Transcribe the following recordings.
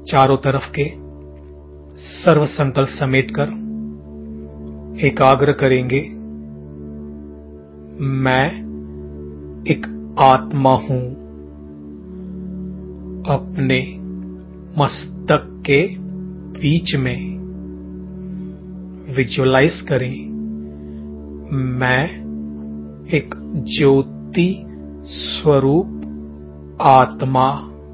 चारों तरफ के सर्व संकल्प समेटकर एकाग्र करेंगे। मैं एक आत्मा हूं। अपने मस्तक के बीच में विजुअलाइज करें, मैं एक ज्योति स्वरूप आत्मा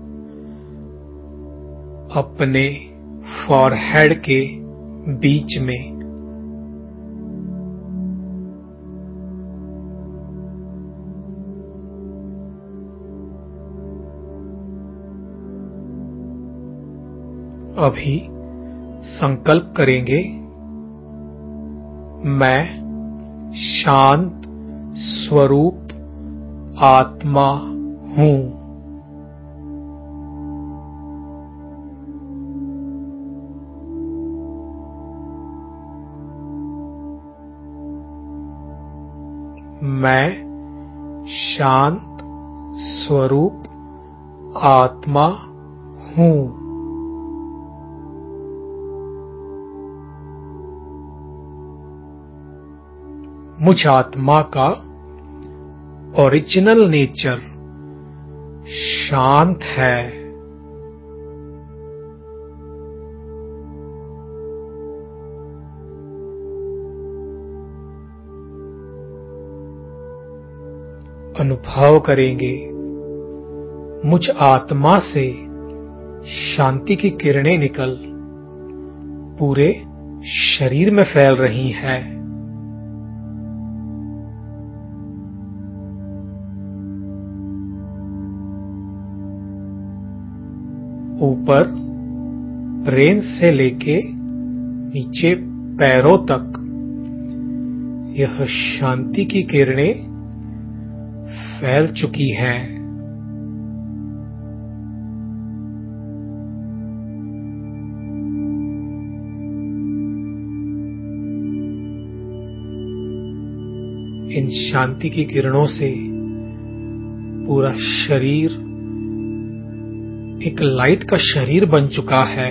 अपने फॉरहेड के बीच में अभी संकल्प करेंगे, मैं शांत स्वरूप आत्मा हूं। मैं शांत स्वरूप आत्मा हूं। मुझ आत्मा का ओरिजिनल नेचर शांत है। अनुभव करेंगे, मुझ आत्मा से शांति की किरणें निकल पूरे शरीर में फैल रही हैं। ऊपर ब्रेन से लेके नीचे पैरों तक यह शांति की किरणें फैल चुकी हैं। इन शांति की किरणों से पूरा शरीर एक लाइट का शरीर बन चुका है।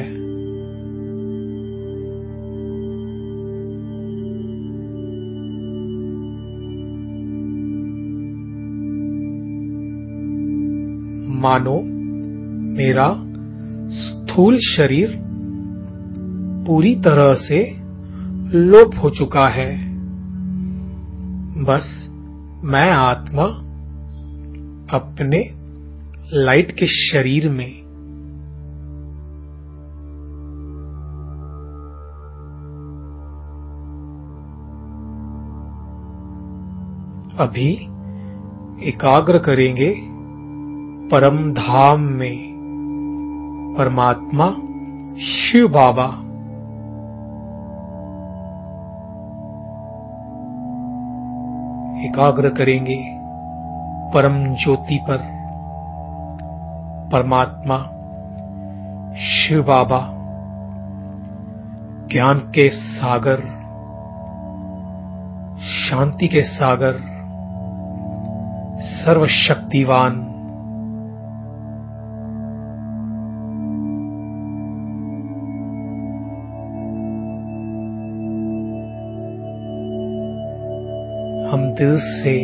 मानो मेरा स्थूल शरीर पूरी तरह से लोप हो चुका है। बस मैं आत्मा अपने लाइट के शरीर में अभी एकाग्र करेंगे परम धाम में परमात्मा शिव बाबा। एकाग्र करेंगे परम ज्योति पर परमात्मा शिव बाबा, ज्ञान के सागर, शांति के सागर, सर्वशक्तिवान। हम दिल से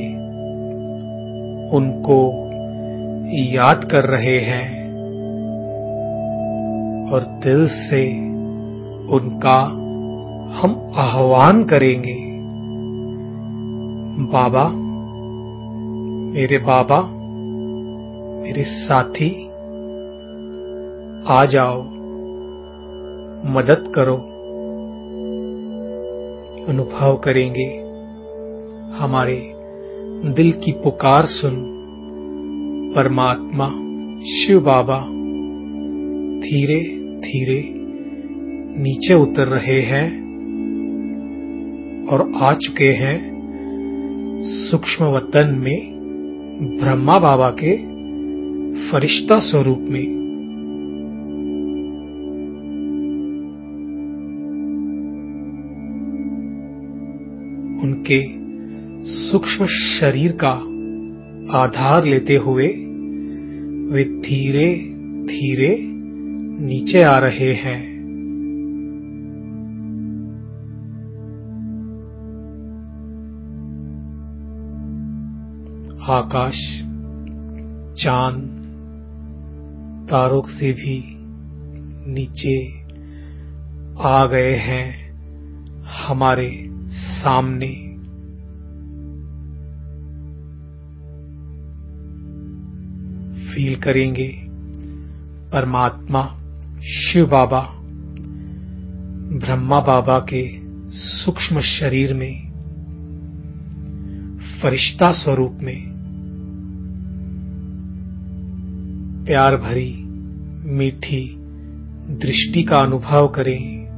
उनको याद कर रहे हैं और दिल से उनका हम आह्वान करेंगे। बाबा, मेरे साथी, आ जाओ, मदद करो। अनुभव करेंगे हमारे दिल की पुकार सुन परमात्मा शिव बाबा धीरे धीरे नीचे उतर रहे हैं और आ चुके हैं सूक्ष्म वतन में ब्रह्मा बाबा के फरिश्ता स्वरूप में। उनके सूक्ष्म शरीर का आधार लेते हुए वे धीरे धीरे नीचे आ रहे हैं। आकाश, चांद, तारों से भी नीचे आ गए हैं हमारे सामने। फील करेंगे परमात्मा शिव बाबा ब्रह्मा बाबा के सूक्ष्म शरीर में फरिश्ता स्वरूप में प्यार भरी मीठी दृष्टि का अनुभव करें।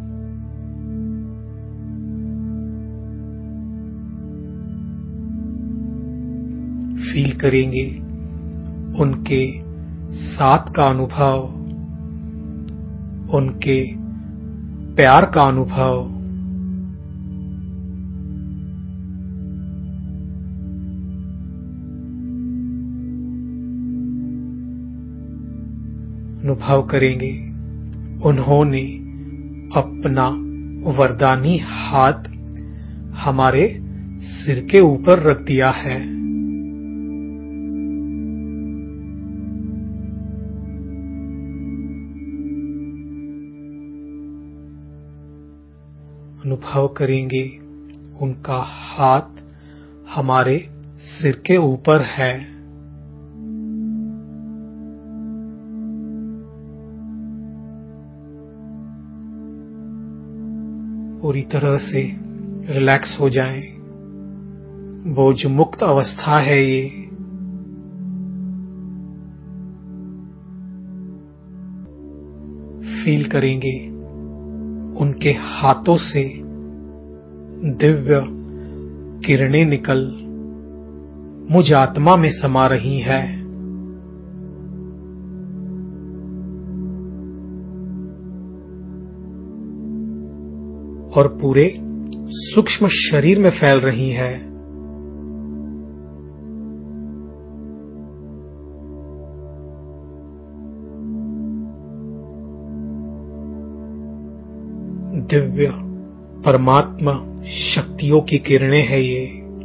फील करेंगे उनके साथ का अनुभव, उनके प्यार का अनुभव। अनुभव करेंगे उन्होंने अपना वरदानी हाथ हमारे सिर के ऊपर रख दिया है। अनुभव करेंगे उनका हाथ हमारे सिर के ऊपर है। पूरी तरह से रिलैक्स हो जाएं। बोझ मुक्त अवस्था है ये। फील करेंगे उनके हाथों से दिव्य किरणें निकल मुझ आत्मा में समा रही है। और पूरे सूक्ष्म शरीर में फैल रही है। दिव्य परमात्मा शक्तियों की किरणें हैं ये।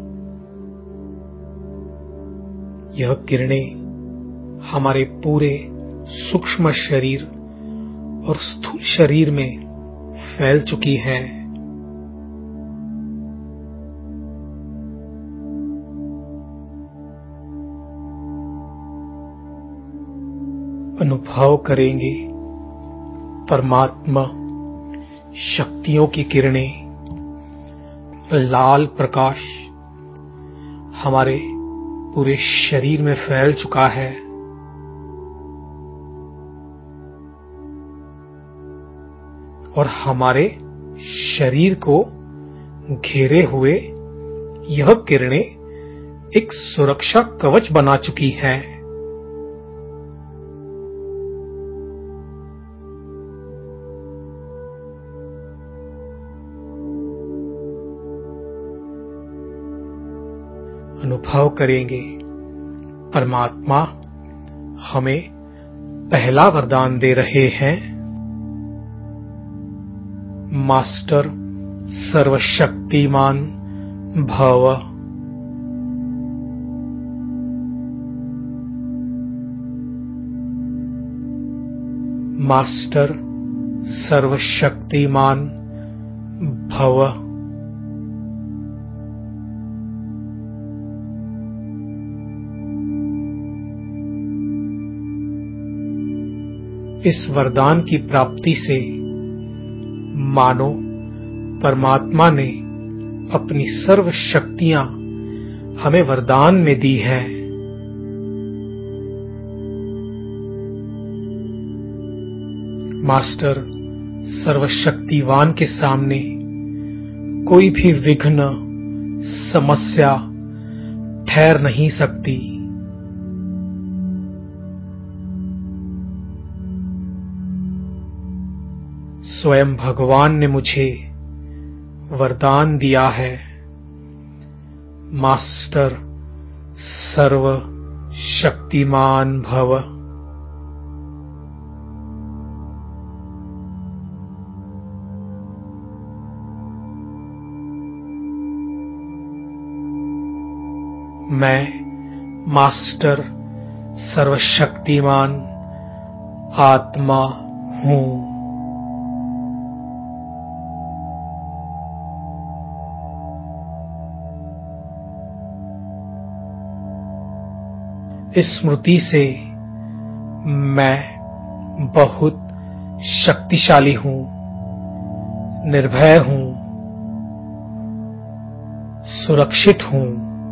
यह किरणें हमारे पूरे सूक्ष्म शरीर और स्थूल शरीर में फैल चुकी हैं। अनुभव करेंगे परमात्मा शक्तियों की किरणें, लाल प्रकाश हमारे पूरे शरीर में फैल चुका है। और हमारे शरीर को घेरे हुए यह किरणें एक सुरक्षा कवच बना चुकी हैं। अनुभव करेंगे परमात्मा हमें पहला वरदान दे रहे हैं। मास्टर सर्वशक्तिमान भव। मास्टर सर्वशक्तिमान भव। इस वरदान की प्राप्ति से मानो परमात्मा ने अपनी सर्व शक्तियां हमें वरदान में दी है। मास्टर सर्वशक्तिवान के सामने कोई भी विघ्न समस्या ठहर नहीं सकती। स्वयं भगवान ने मुझे वरदान दिया है। मास्टर सर्व शक्तिमान भव। मैं मास्टर सर्वशक्तिमान आत्मा हूं। इस स्मृति से मैं बहुत शक्तिशाली हूं, निर्भय हूं, सुरक्षित हूं।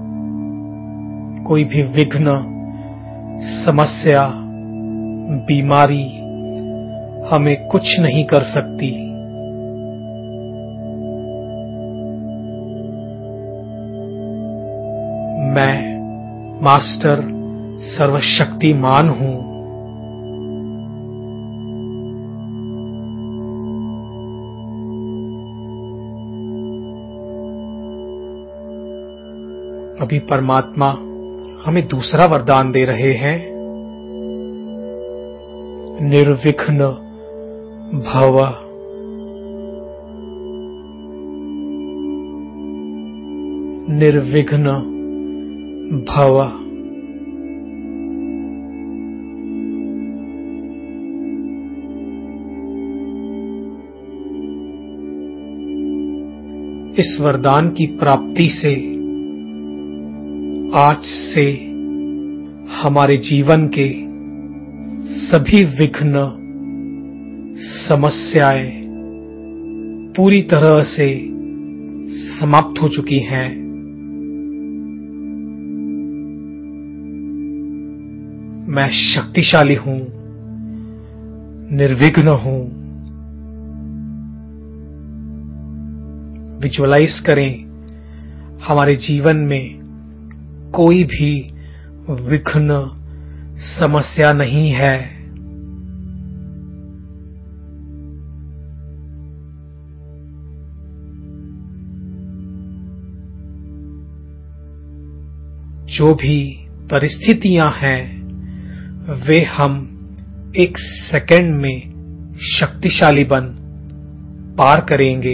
कोई भी विघ्न, समस्या, बीमारी हमें कुछ नहीं कर सकती। मैं मास्टर सर्वशक्तिमान हूं। अभी परमात्मा हमें दूसरा वरदान दे रहे हैं, निर्विघ्न भव। निर्विघ्न भव। इस वरदान की प्राप्ति से आज से हमारे जीवन के सभी विघ्न, समस्याएं पूरी तरह से समाप्त हो चुकी हैं। मैं शक्तिशाली हूं, निर्विघ्न हूं। विजुअलाइज करें, हमारे जीवन में कोई भी विघ्न, समस्या नहीं है। जो भी परिस्थितियां हैं, वे हम एक सेकंड में शक्तिशाली बन पार करेंगे।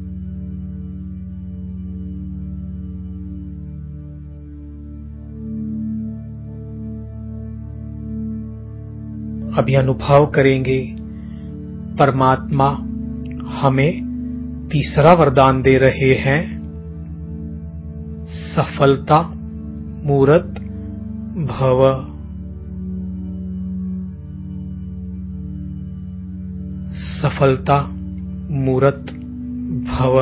अभी अनुभव करेंगे, परमात्मा हमें तीसरा वरदान दे रहे हैं, सफलता मूरत भव। सफलता मूरत भव।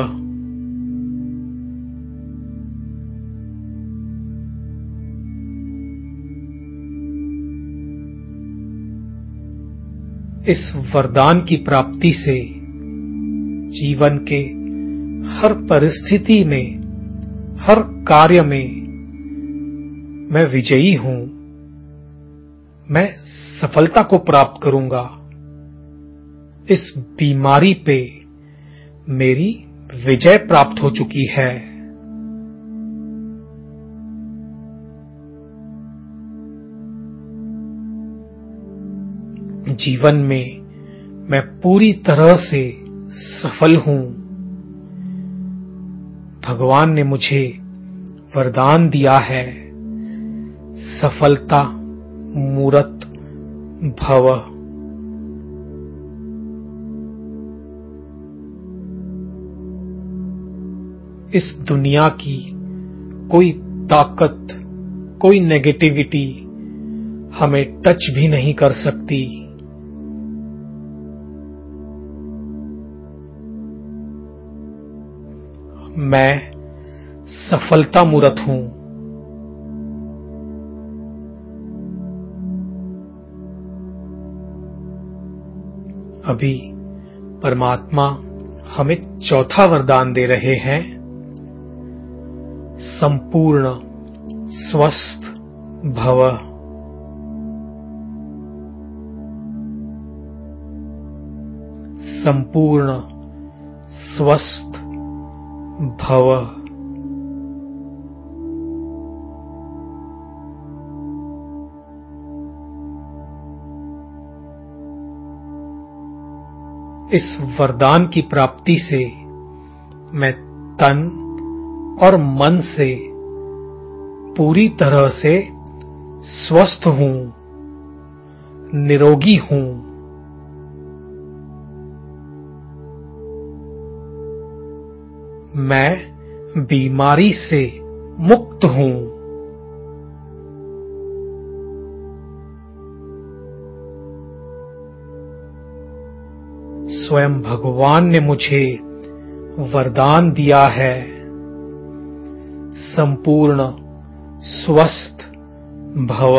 इस वरदान की प्राप्ति से जीवन के हर परिस्थिति में, हर कार्य में मैं विजयी हूं। मैं सफलता को प्राप्त करूंगा। इस बीमारी पे मेरी विजय प्राप्त हो चुकी है। जीवन में मैं पूरी तरह से सफल हूं। भगवान ने मुझे वरदान दिया है, सफलता मूरत भव। इस दुनिया की कोई ताकत, कोई नेगेटिविटी हमें टच भी नहीं कर सकती। मैं सफलता मूरत हूं। अभी परमात्मा हमें चौथा वरदान दे रहे हैं, संपूर्ण स्वस्थ भव। संपूर्ण स्वस्थ भव। इस वरदान की प्राप्ति से मैं तन और मन से पूरी तरह से स्वस्थ हूं, निरोगी हूं। मैं बीमारी से मुक्त हूं। स्वयं भगवान ने मुझे वरदान दिया है, संपूर्ण स्वस्थ भव।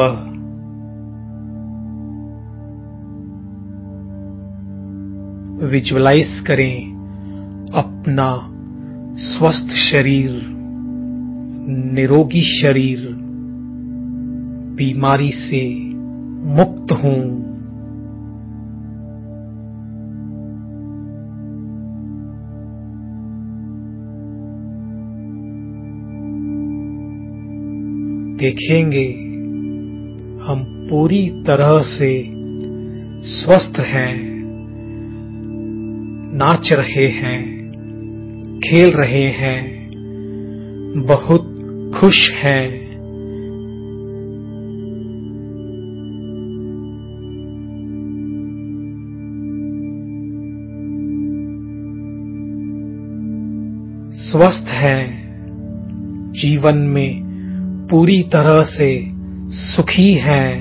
विजुअलाइज करें अपना स्वस्थ शरीर, निरोगी शरीर, बीमारी से मुक्त हूं। देखेंगे हम पूरी तरह से स्वस्थ हैं, नाच रहे हैं, खेल रहे हैं, बहुत खुश हैं। स्वस्थ हैं, जीवन में पूरी तरह से सुखी हैं।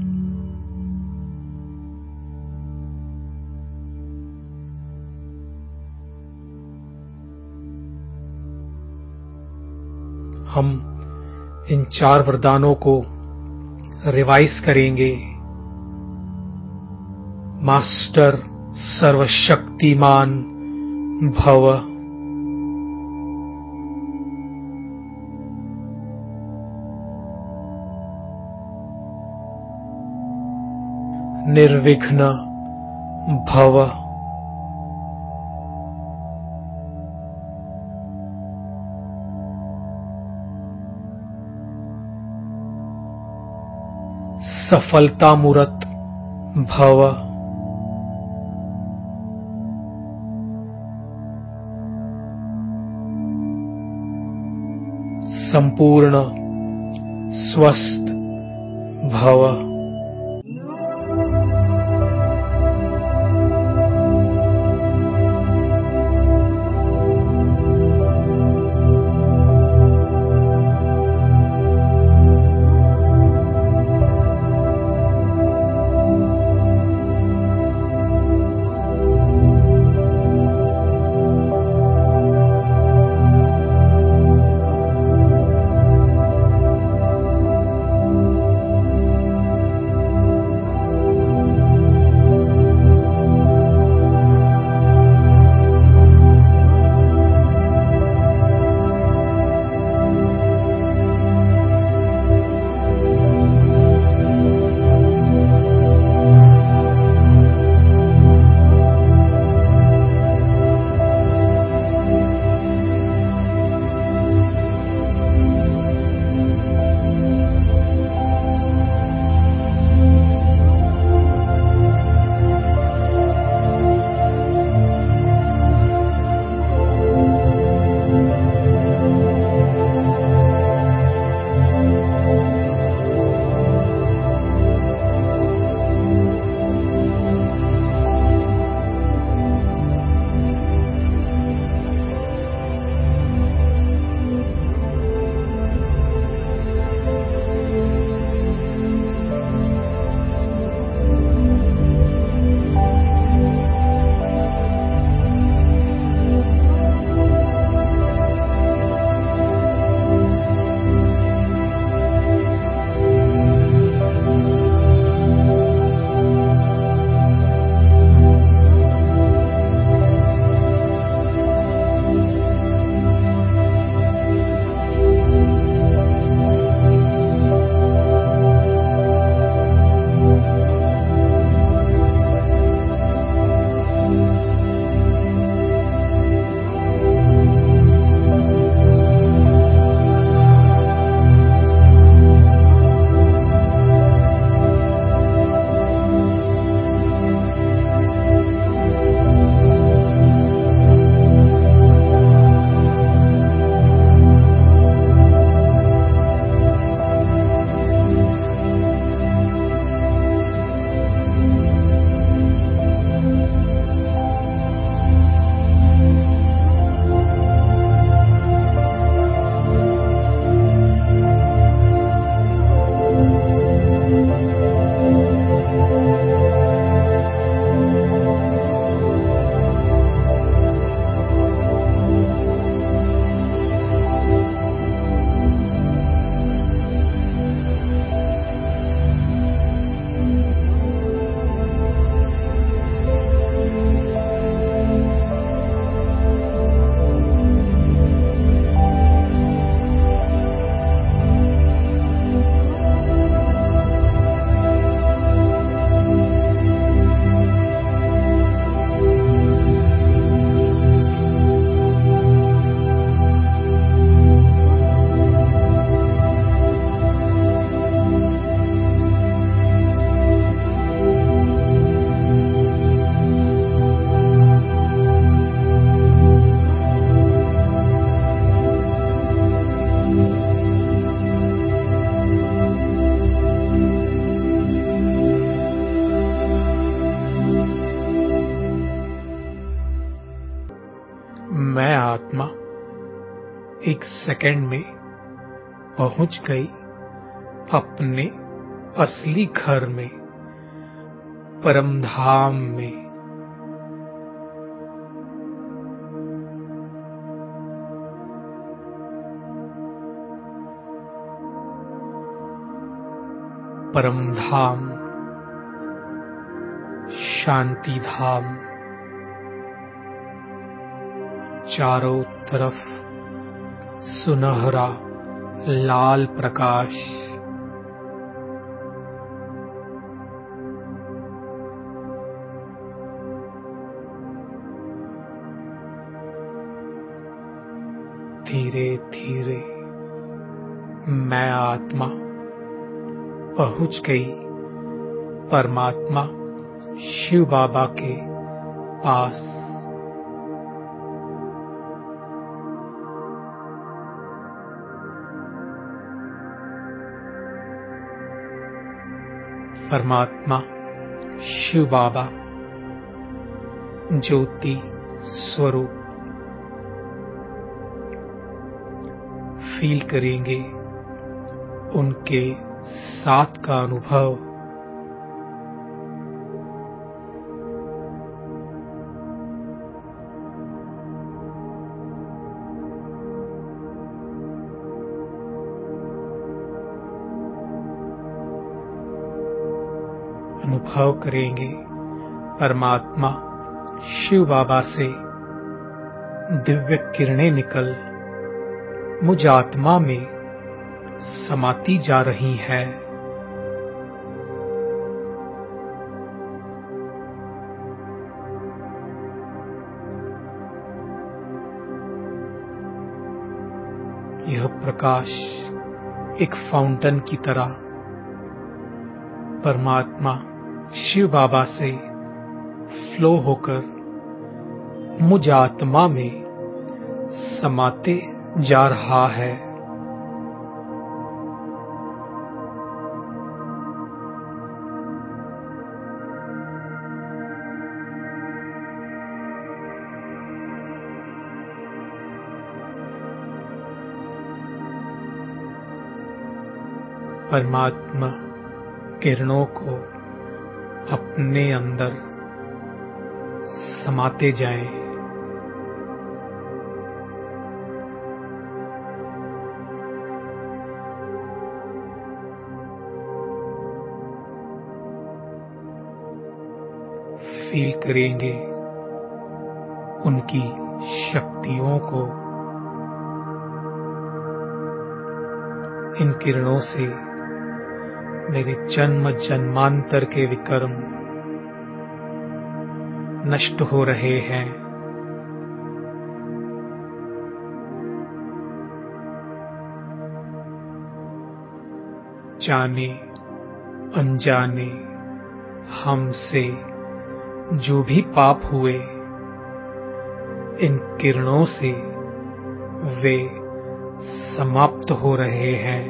हम इन 4 वरदानों को रिवाइज करेंगे। मास्टर सर्वशक्तिमान भव। निर्विघ्न भव। सफलतामूर्त भव। संपूर्ण स्वस्थ भव। एक सेकंड में पहुंच गई अपने असली घर में, परम धाम में। परम धाम, शांति धाम, चारों तरफ सुनहरा लाल प्रकाश, धीरे धीरे मैं आत्मा पहुंच गई परमात्मा शिव बाबा के पास। परमात्मा शिव बाबा ज्योति स्वरूप। फील करेंगे उनके साथ का अनुभव। अनुभव करेंगे परमात्मा शिव बाबा से दिव्य किरणें निकल मुझ आत्मा में समाती जा रही है। यह प्रकाश एक फाउंटेन की तरह परमात्मा शिव बाबा से फ्लो होकर मुझ आत्मा में समाते जा रहा है। परमात्मा किरणों को अपने अंदर समाते जाएं। फील करेंगे उनकी शक्तियों को। इन किरणों से मेरे जन्म जन्मांतर के विकर्म नष्ट हो रहे हैं। जाने अनजाने हमसे जो भी पाप हुए, इन किरणों से वे समाप्त हो रहे हैं।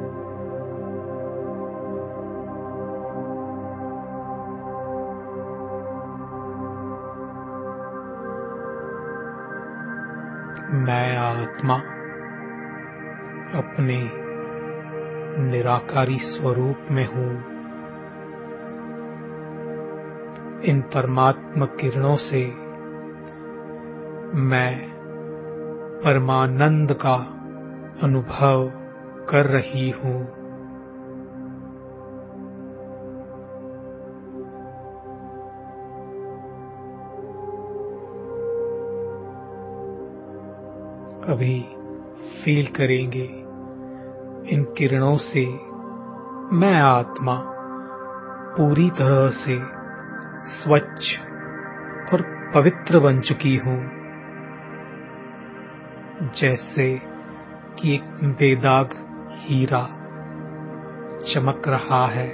मैं आत्मा अपने निराकारी स्वरूप में हूँ। इन परमात्मा किरणों से मैं परमानंद का अनुभव कर रही हूँ। अभी फील करेंगे इन किरणों से मैं आत्मा पूरी तरह से स्वच्छ और पवित्र बन चुकी हूँ। जैसे कि एक बेदाग हीरा चमक रहा है।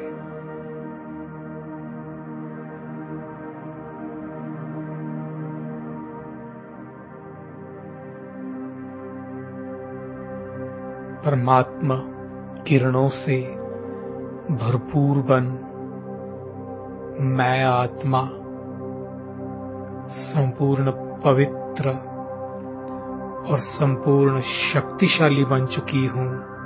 परमात्मा किरणों से भरपूर बन मैं आत्मा संपूर्ण पवित्र और संपूर्ण शक्तिशाली बन चुकी हूं।